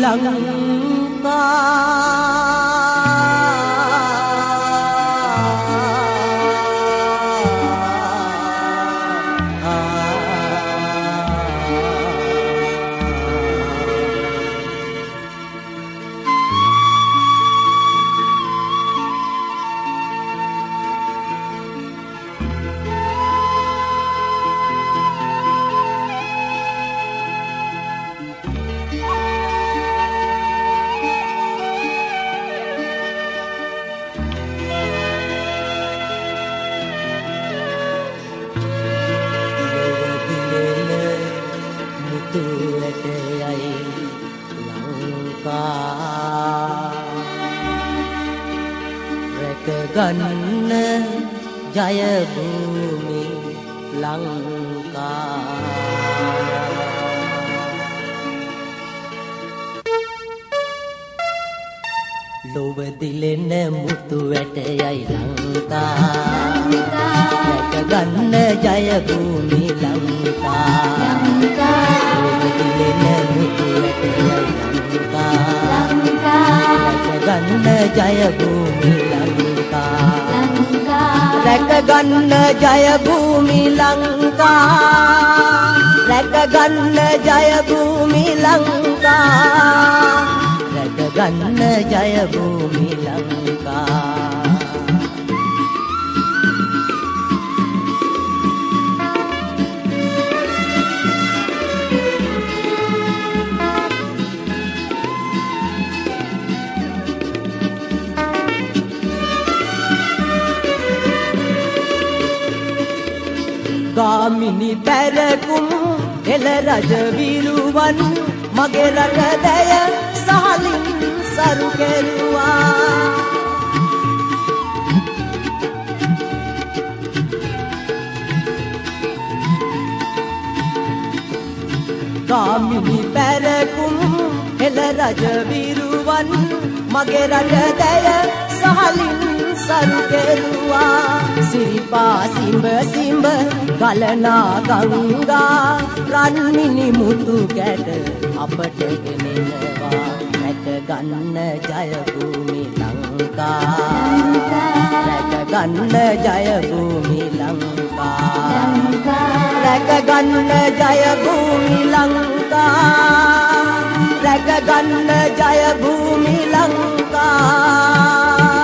ලංකා ගන්න ජය භූමි ලංකා ලොව දිලෙන මුතු වැටයයි ලංකා රැක ගන්න ජය භූමි ලංකා ලොව දිලෙන මුතු වැටයයි ලංකා රැක ගන්න ජය භූමි රැක ගන්න ජය භූමි ලංකා රැක ගන්න ජය භූමි ලංකා රැක ගන්න ජය භූමි ලංකා ගාමිණී පැරකුම් එළ රජ විරුවන් මගේ රට දැය සහලින් සරු කෙරුවා ගාමිණී පැරකුම් එළ රජ විරුවන් මගේ රට දැය සහලින් සරු කෙරුවා සිරිපා සිඹ සිඹ ගලනා ගංගා රන්මිනි මුතු කැට අපට ගෙනෙනවා රැක ගන්න ජය භූමි ලංකා රැක ගන්න ජය භූමි ලංකා රැක ගන්න ජය භූමි ලංකා රැක ගන්න ජය භූමි ලංකා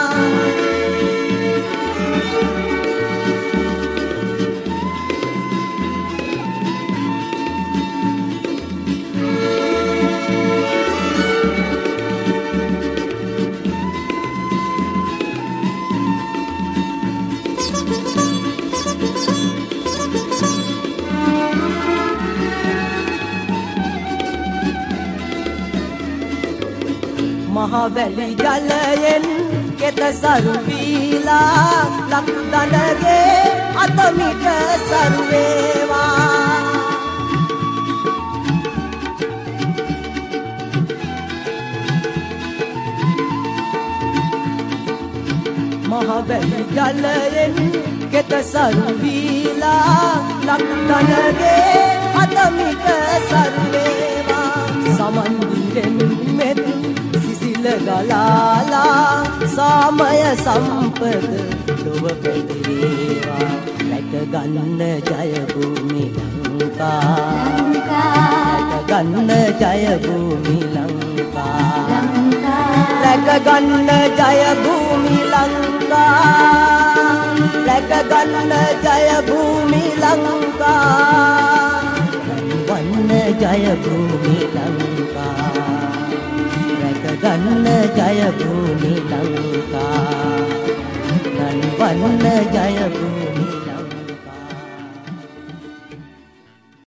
මහවැලි ජලයෙන් කෙත සරු වීලා ලක්දනගේ අතමිට සරු වේවා මහවැලි ජලයෙන් කෙත සරු වීලා ලක්දනගේ අතමිට සරු වේවා සමන් දිරෙන් මෙත් ගලාලා සාමය සම්පත ලොව පැතිරේවා රැක ගන්න ජය භූමි ලංකා රැක ගන්න ජය භූමි ලංකා රැක ගන්න ජය භූමි ලංකා රැක ගන්න ජය භූමි ලංකා වන්න ජය භූමි ලංකා ගන්න ජය භූමි ලංකා නන්වන්න ජය භූමි